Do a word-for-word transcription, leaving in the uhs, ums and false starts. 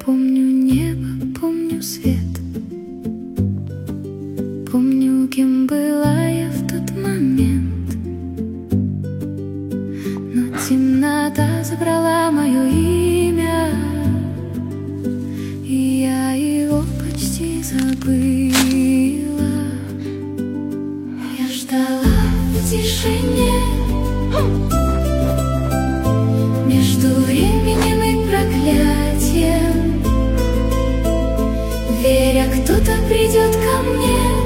Помню небо, помню свет, помню, кем была я в тот момент. Но темнота забрала мое имя, и я его почти забыла. Я ждала в тишине между временем и проклятием, веря, кто-то придет ко мне.